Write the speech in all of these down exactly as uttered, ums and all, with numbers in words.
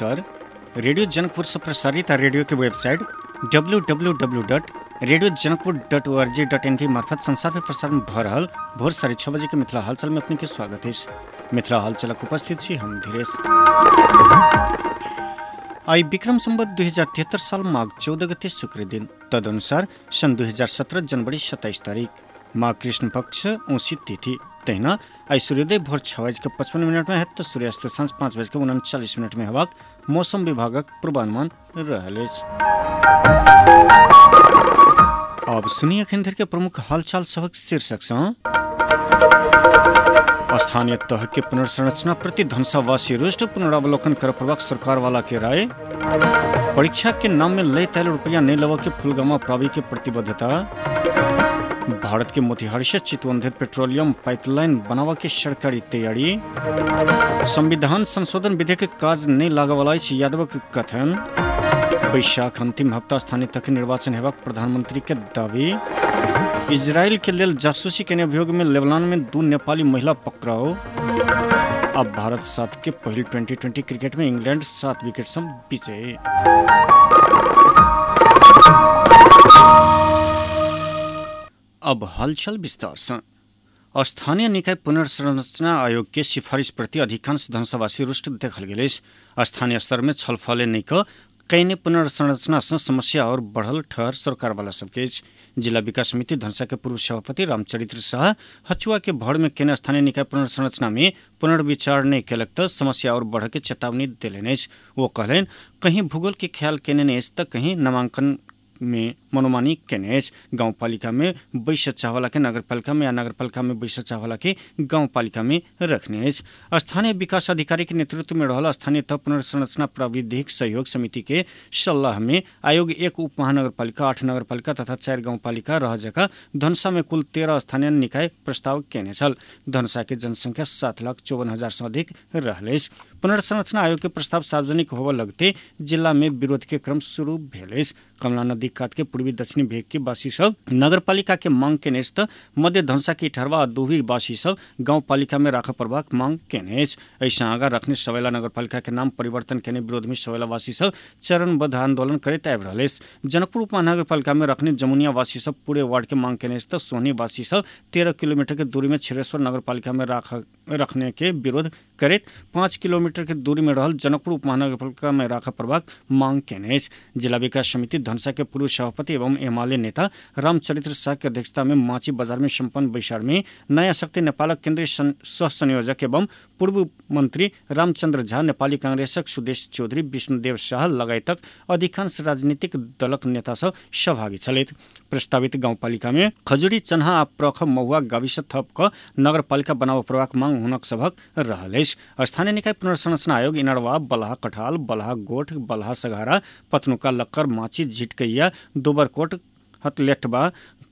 नमस्कार। रेडियो जनकपुर से प्रसारित रेडियो की website W W W dot radio Janakpur dot O R G dot इन मार्फत संसार में प्रसारण भ रहल भोर साढ़े छः बजे के मिथिला हालचाल में अपने के स्वागत है। मिथिला हालचालक उपस्थित छी हम धीरेश। आई विक्रम संवत दो हजार तिहत्तर साल माघ चौदह गते शुक्र दिन, तदनुसार सन दो हजार सत्रह जनवरी सत्ताईस तारीख माघ कृष्ण पक्ष औसी तिथि। तहिना आई सूर्योदय भोर छः बज के पचपन मिनट में है तो सूर्यास्त सांझ पाँच बज के उनचालीस मिनट में हेबाक मौसम विभागक पूर्वानुमान रहल अछि। अब सुनिए अखन धरि के प्रमुख हालचाल सबक शीर्षक सँ। स्थानीय तह के पुनर्संरचना प्रति धनसावासी रुष्ट, पुनरावलोकन कर प्रवक सरकार वाला के राय। परीक्षा के नाम में लय तैल रुपया नहीं लवा के फुलगमा प्रावी के प्रतिबद्धता। भारत के मोतिहारी से चितवन धरि पेट्रोलियम पाइपलाइन बनावा के सरकारी तैयारी। संविधान संशोधन विधेयक के काज नहीं लागा वाला यादव के कथन। बैशाख अंतिम हफ्ता स्थानीय तक निर्वाचन हेबाक प्रधानमंत्री के दावी। इजराइल के लेल जासूसी के अभियोग में लेबनान में दू नेपाली महिला पकड़ाओ। अब भारत सात के पहली ट्वेंटी ट्वेंटी क्रिकेट में इंग्लैंड सात विकेट से विजयी। अब हालचाल विस्तार से। स्थानीय निकाय पुनर्संरचना आयोग के सिफारिश प्रति अधिकांश धनसावासी रुष्ट देखल गेल। स्थानीय स्तर में छलफल नहीं क कईने पुनर्संरचना से समस्या और बढ़ल ठहर सरकार वाला सबके। जिला विकास समिति धनसा के पूर्व सभापति रामचरित्र शाह हचुआ के भड़ में केने स्थानीय निकाय पुनर्संरचना में पुनर्विचार नहीं केलक तो समस्या और बढ़ के चेतावनी दिलेन। वो कहलन कहीं भूगोल के ख्याल केने तो कहीं नामांकन में मनोमानी केने। गाँव पालिका में बैस चाहवाला के नगर पालिका में या नगर पालिका में बैस चाहवाला के गाँव पालिका में रखने। स्थानीय विकास अधिकारी के नेतृत्व में रहल स्थानीय तह पुनर्संरचना प्राविधिक सहयोग समिति के सलाह में आयोग एक उप महानगर पालिका, आठ नगर पालिका तथा चार गाँव पालिका रह जगह धनसा में कुल तेरह स्थानीय निकाय प्रस्ताव केने छल। धनसा के जनसंख्या सात लाख चौवन हजार से अधिक रहल। पुनर्संरचना आयोग के प्रस्ताव सार्वजनिक होबे लगते जिला में विरोध के क्रम शुरू भेल। कमला नदी कात के पूर्वी दक्षिणी भेग के वासी सब नगर पालिका के मांग केने त मध्य धनसा के ठहरवा आ दूही वासी सब गाँव पालिका में राख पड़बाक मांग केने। ऐसा आगा रखने सवेला नगर पालिका के नाम परिवर्तन केने विरोध में सवेला वासी सब चरणबद्ध आंदोलन करते आबि रहल। जनकपुर उपमहानगर पालिका में रखने जमुनिया वासी सब पूरे वार्ड के मांग केने त सोहनी वासी सब तेरह किलोमीटर के दूरी में छिरेश्वर नगर पालिका में राख रखने के विरोध करेत पाँच किलोमीटर के दूरी में रहल जनकपुर उपमहानगर पालिका में राख पड़बाक मांग केने। जिला विकास समिति धनसा के पूर्व सभापति एवं एमाले नेता रामचरित्र शाह की अध्यक्षता में माची बाजार में संपन्न बैसार में नया शक्ति नेपालक केंद्रीय सह संयोजक एवं पूर्व मंत्री रामचंद्र झा, नेपाली कांग्रेसक सुदेश चौधरी, विष्णुदेव शाह लगायतक अधिकांश राजनीतिक दलक नेता सब सहभागी छलैथ। प्रस्तावित गाँव पालिका में खजुरी, चन्हा आ प्रख महुआ गाविस थप क नगर पालिका बनाव प्रवाक मांग हुनक सभक रहल। स्थानीय निकाय पुनर्संरचना आयोग इनरवा, बलहा कठाल, बलहा गोठ, बलहा सघारा, पतनुका, लक्कर, माची, झिटकैया, दुबरकोट, हतलेटबा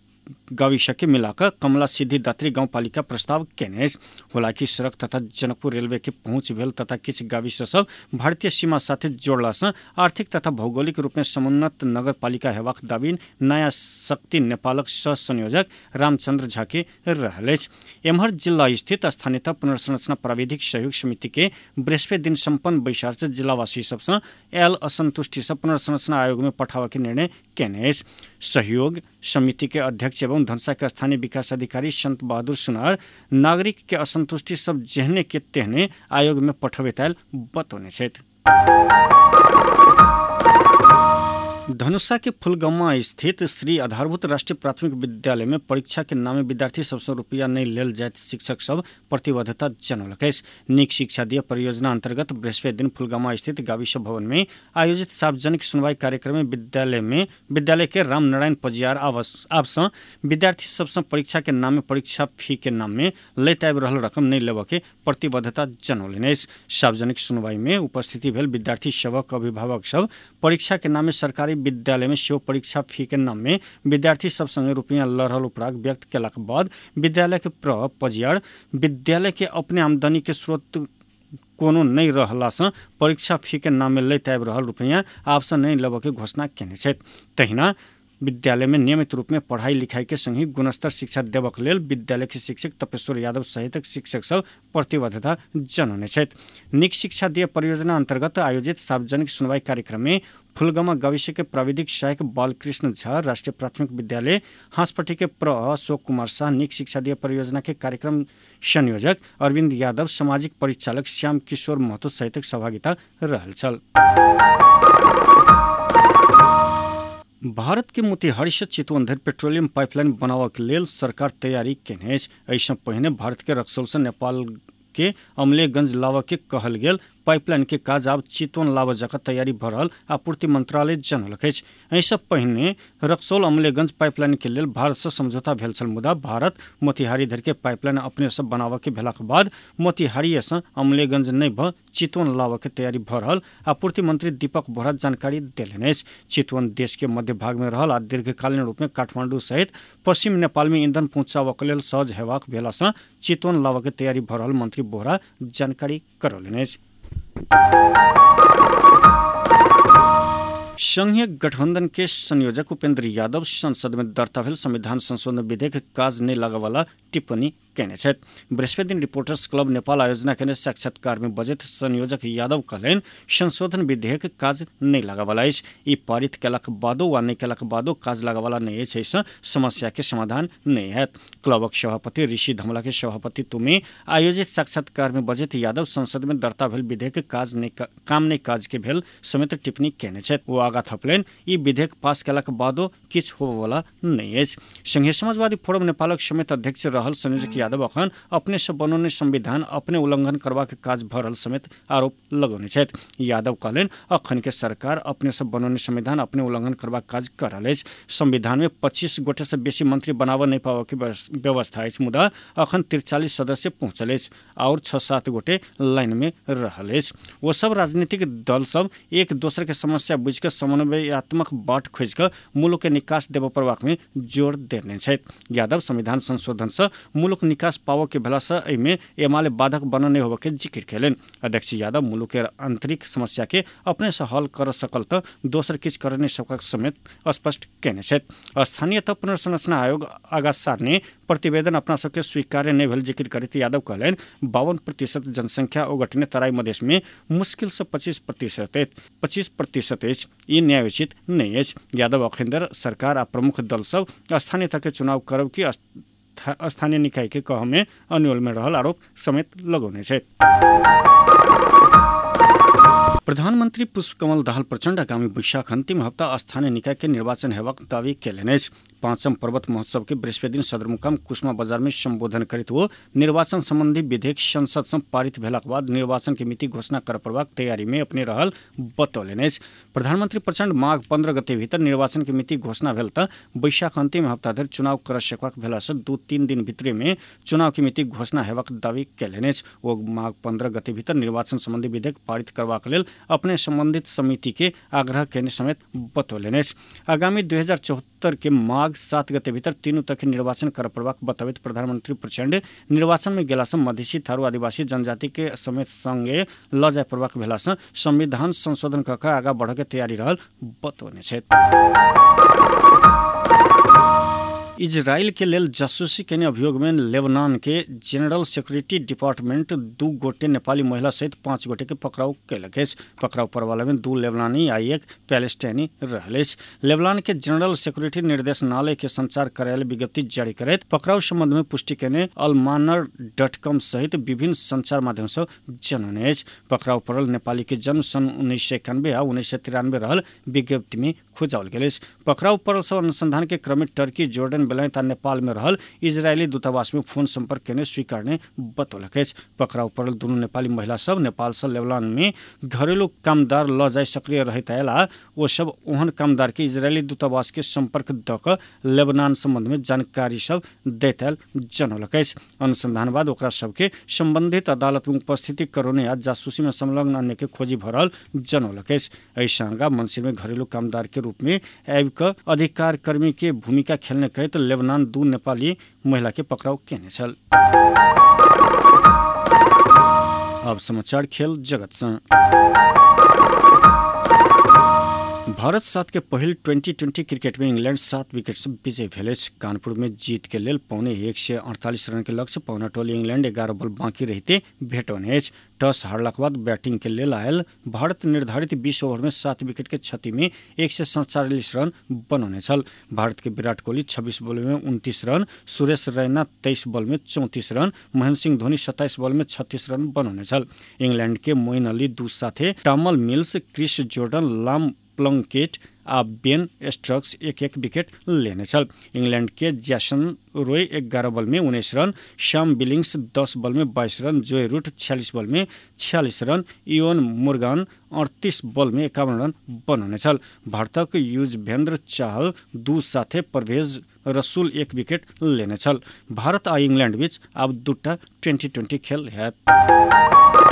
गाविस के मिलाकर कमला सिद्धि दात्री गाँव पालिका प्रस्ताव केने। हालांकि सड़क तथा जनकपुर रेलवे के पहुंच भेल तथा किछ गाविस सब भारतीय सीमा साथे जोड़ला से आर्थिक तथा भौगोलिक रूप में समुन्नत नगर पालिका हेबाक दावी नया शक्ति नेपालक सह संयोजक रामचंद्र झा के रहल। एम्हर जिला स्थित स्थानीयता पुनर्संरचना प्राविधिक सहयोग समिति के बृहस्पति दिन संपन्न बैसार से जिलावासी सबसे आयल असंतुष्टि से पुनर्संरचना आयोग में पठावा के निर्णय केने। सहयोग समिति के अध्यक्ष एवं धनसा के स्थानीय विकास अधिकारी संत बहादुर सुनार नागरिक के असंतुष्टि सब जेहने के तेहने आयोग में पठबैत आयल बतौने छथि। धनुषा के फुलगम्मा स्थित श्री आधारभूत राष्ट्रीय प्राथमिक विद्यालय में परीक्षा के नामे विद्यार्थी सबसे रुपया नहीं लेल जाइत शिक्षक सब प्रतिबद्धता जनौलक। नीक शिक्षा दिए परियोजना अंतर्गत बृहस्पति दिन फुलगम्मा स्थित गाविस भवन में आयोजित सार्वजनिक सुनवाई कार्यक्रम में विद्यालय में विद्यालय के रामनारायण पजियार आपसे विद्यार्थी सबसे परीक्षा के नामे परीक्षा फी के नाम में लैत आबि रहल रकम नहीं लेबऽ के प्रतिबद्धता जनौलनि। सार्वजनिक सुनवाई में उपस्थिति भेल विद्यार्थी सबक अभिभावक सब परीक्षा के नामे सरकारी विद्यालय में सेहो परीक्षा फी के नाम में विद्यार्थी सब संगे रुपया लड़ल उपराग व्यक्त केलाक बाद विद्यालय के प्र पजियार विद्यालय के अपने आमदनी के स्रोत कोनो नहीं रहला से परीक्षा फी के नाम में लैत आबि रहल रुपया आपसे नहीं लेबऽ के घोषणा केने छथि। तहिना विद्यालय में नियमित रूप में पढ़ाई लिखाई के संगे गुणस्तर शिक्षा देबक लेल विद्यालय के शिक्षक तपेश्वर यादव सहित शिक्षक सब प्रतिबद्धता जनौने छथि। नीक शिक्षा दिए परियोजना अंतर्गत आयोजित सार्वजनिक सुनवाई कार्यक्रम में फुलगमा गाविस के प्राविधिक सहायक बालकृष्ण झा, राष्ट्रीय प्राथमिक विद्यालय हांसपट्टी के प्र अशोक कुमार शाह, नीक शिक्षा दिए परियोजना के कार्यक्रम संयोजक अरविंद यादव, सामाजिक परिचालक श्याम किशोर महतो सहित सहभागिता रहल छल। भारत के मोतिहारी से चितवन धरि पेट्रोलियम पाइपलाइन बनावक लेल सरकार तैयारी केने अछि। एहिसँ पहिने भारत के रक्सौल से नेपाल के अमलेगंज लावा के कहल गेल पाइपलाइन के काज आब चितवन लावा जका तैयारी भ रहल आपूर्ति मंत्रालय जनौलक अछि। एहिसँ पहिने रक्सौल अमलेगंज पाइपलाइन के लेल भारत से समझौता भेल छल, मुदा भारत मोतिहारी धरि के पाइपलाइन अपने से बनावा के भेलाक बाद मोतिहारी से अमलेगंज नहीं भ चितवन लावा के तैयारी भ रहल आपूर्ति मंत्री दीपक बोहरा जानकारी देलनि अछि। चितवन देश के मध्य भाग में रहल आ दीर्घकालीन रूप में काठमांडू सहित पश्चिम नेपाल में ईंधन पहुंचाबक लेल सहज हेबाक भेला से चितवन लावा के तैयारी भ रहल मंत्री बोहरा जानकारी करौलनि अछि। संघीय गठबंधन के संयोजक उपेंद्र यादव संसद में दर्ता भेल संविधान संशोधन विधेयक काज नहीं लगावाला टिप्पणी केने छथि। बृहस्पति दिन रिपोर्टर्स क्लब नेपाल आयोजना केने साक्षात्कार में बजैत संयोजक यादव कहलनि संशोधन विधेयक काज नहीं लगावाला अछि। ई पारित केलाक बादो वा नहीं केलाक बादो काज लगावाला नहीं अछि, एहिसँ समस्या के समाधान नहीं हैत। क्लबक सभापति ऋषि धमला के सभापतित्व में आयोजित साक्षात्कार में बजैत यादव संसद में दर्ता भेल विधेयक काज नहीं काम नहीं काज के भेल समेत टिप्पणी केने छथि। ओ आगा थपलनि ई विधेयक पास केलाक बादो किछु होबयवला नहीं अछि। संघीय समाजवादी फोरम नेपालक समेत अध्यक्ष रहल संयोजक यादव अखन अपने से बनौने संविधान अपने उल्लंघन करबाक काज भ रहल समेत आरोप लगौने छथि। यादव कहलनि अखन के सरकार अपने से बनौने संविधान अपने उल्लंघन करबाक काज कर रहल अछि। संविधान में पच्चीस गोटे से बेसी मंत्री बनाबऽ नहीं पाबऽ के व्यवस्था अछि, मुदा अखन तिरचालीस सदस्य पहुंचल अछि और छह सात गोटे लाइन में रहल अछि। वो सब राजनीतिक दल सब एक दोसर के समस्या बुझ के समन्वयात्मक बाट खोज के मुलुक के निकास देबऽ परबाक में जोर देने छथि। यादव संविधान संशोधन से मुलुक निकास पावो के भेला से एहिमे एमाले बाधक बनने होबे के जिक्र केलनि। अध्यक्ष यादव मुलुक के आंतरिक समस्या के अपने से हल कर सकल तो दोसर किछ कर नहीं सकक समेत स्पष्ट केने छथि। स्थानीय तह पुनर्संरचना आयोग आगा सारने प्रतिवेदन अपना सबके स्वीकार्य नहीं भेल जिक्र करते यादव कहलनि बावन प्रतिशत जनसंख्या ओगटने तराई मधेश में मुश्किल से पच्चीस प्रतिशत पच्चीस प्रतिशत अछि, ई न्यायोचित नहीं अछि। यादव अखिंदर सरकार आ प्रमुख दल सब स्थानीय तह के चुनाव करब की स्थानीय निकाय के कह में अन्यल में रहल आरोप समेत लगौने छथि। प्रधानमंत्री पुष्पकमल दाहाल प्रचंड आगामी वैशाख अंतिम हप्ता स्थानीय निकाय के निर्वाचन हेबाक दावी केलनि अछि। पांचम पर्वत महोत्सव के बृहस्पति दिन सदरमुकाम कुसमा बाजार में संबोधन करते वो निर्वाचन संबंधी विधेयक संसद से पारित भेलाक बाद निर्वाचन के मिति घोषणा कर पड़बाक तैयारी में अपने रहल बतौलनि अछि। प्रधानमंत्री प्रचंड माघ पंद्रह गते भीतर निर्वाचन के मिति घोषणा भेल त वैशाख अंतिम हप्ता धरि चुनाव कर सकबाक भेला से दू तीन दिन भीतर में चुनाव के मिति घोषणा हेबाक दावी केलनि अछि। ओ माघ पंद्रह गते भीतर निर्वाचन संबंधी विधेयक पारित करबाक लेल अपने संबंधित समिति के आग्रह केने समेत बतौलनि अछि। आगामी दू हजार चौहत्तर के माघ सात गते भीतर तीनों तक निर्वाचन कर पड़बाक बताबैत प्रधानमंत्री प्रचंड निर्वाचन में गेला से मधेसी थारू आदिवासी जनजाति के समेत संगे ल जाय पड़बाक भेला से संविधान संशोधन कऽ कऽ आगा बढ़ के तैयारी रहल बतौने छथि। इजराइल के लेल जासूसी केने अभियोग में लेबनान के जनरल सिक्योरिटी डिपार्टमेंट दू गोटे नेपाली महिला सहित पाँच गोटे के पकड़ाव कैलक अछि। पकड़ाव परवाला में दू लेबनानी आ एक पैलेस्टाइनी रहल अछि। लेबनान के जनरल सिक्योरिटी निर्देशनालय के संचार कार्यालय विज्ञप्ति जारी करैत पकड़ाव संबंध में पुष्टि केने अलमानर डॉट कॉम सहित विभिन्न संचार माध्यम से जनौने अछि। पकड़ाव पड़ल नेपाली के जन्म सन उन्नीस सौ इक्यानवे आ उन्नीस सौ तिरानवे रहल विज्ञप्ति में खोजाओल गेल अछि। पकड़ाव पड़ल सब अनुसंधान के क्रम में टर्की, जॉर्डन, बेलायत आ नेपाल में रहल इजरायली दूतावास में फोन संपर्क केने स्वीकारने बतौलक अछि। पकड़ाव पड़ल दुनू नेपाली महिला सब नेपाल से लेबनान में घरेलू कामदार ल जाय सक्रिय रहैत आयल आ ओ सब ओहन कामदार के इजरायली दूतावास के संपर्क द क लेबनान संबंध में जानकारी सब दैत आयल जनौलक अछि। अनुसंधान बाद ओकरा सबके संबंधित अदालत में उपस्थिति करौने आ जासूसी में संलग्न अन्य के खोजी भरल जनौलक अछि। एहि संगा मंसिर में घरेलू कामदार के रूप में आबि क अधिकार कर्मी के भूमिका खेलने कहैत लेबनान दू नेपाली महिला के पकड़ाव केने छल। अब समाचार खेल जगत से। भारत सात के पहिल ट्वेंटी ट्वेंटी क्रिकेट में इंग्लैंड सात विकेट से विजय भेलेछ। कानपुर में जीत के लेल पौने एक सौ अड़तालीस रन के लक्ष्य पौना टोली इंग्लैंड ग्यारह बॉल बाकी रहते भेट बनेछ। टॉस हारला के बाद बैटिंग के लेल आयल भारत निर्धारित बीस ओवर में सात विकेट के क्षति में एक सौ सैंतालीस रन बनौने छल। भारत के विराट कोहली छब्बीस बॉल में उनतीस रन, सुरेश रैना तेईस बॉल में चौंतीस रन, महेंद्र सिंह धोनी सत्ताईस बॉल में छत्तीस रन बनौने छल। इंग्लैंड के मोइन अली दू साथे Tymal Mills, Chris Jordan, Liam Plunkett आ बेन स्ट्रोक्स एक एक विकेट लेने छल। इंग्लैंड के जैसन रॉय ग्यारह बॉल में उन्नीस रन, शैम बिलिंग्स दस बॉल में बाईस रन, जोय रूट छियालीस बॉल में छियालीस रन, इवन मुर्गान अड़तीस बॉल में इक्यावन रन बनौने छल। भारतक युजवेंद्र चाहल दू साथे परवेज रसूल एक विकेट लेने छल। भारत आ इंग्लैंड बीच अब दूटा ट्वेंटी ट्वेंटी खेल हैत।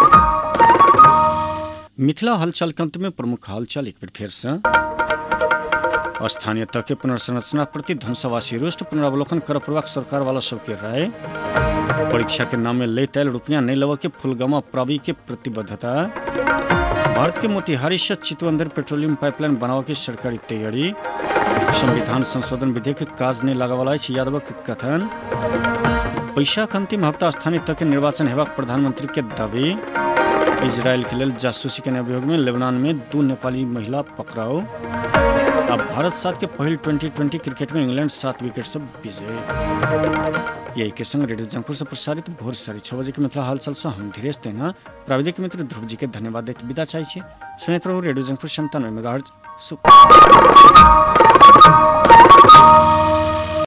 मिथिला हलचल के अंत में प्रमुख हलचल एक बेर फेर से स्थानीय तह के पुनर्संरचना प्रति धनसवासी रुष्ट पुनरावलोकन कर प्रवाक सरकार वाला सबके राय। परीक्षा के नाम में ले तैल रुपया नहीं लवा के फुलगमा प्रावी के प्रतिबद्धता। भारत के मोतिहारी से चितवंदर पेट्रोलियम पाइपलाइन बनावे के सरकारी तैयारी। संविधान संशोधन विधेयक के काज नहीं लगा वाला यादव के कथन। बैशाख अंतिम हफ्ता स्थानीय तह के निर्वाचन हेबाक प्रधानमंत्री के दावी। इजरायल के लेल जासूसी के अभियोग में लेबनान में दो नेपाली महिला पकड़ाओ। अब भारत सात के पहल ट्वेंटी ट्वेंटी क्रिकेट में इंग्लैंड सात विकेट से विजय। यही के संग रेडियो जनकपुर से प्रसारित भोर साढ़े छह बजे के मिथिला हालचाल से हम धीरेज तेना प्राविधिक मित्र ध्रुव जी के धन्यवाद देते विदा चाहिए। सुनते रहो रेडियो जनकपुर संतानवे मेगाहर्ट्ज।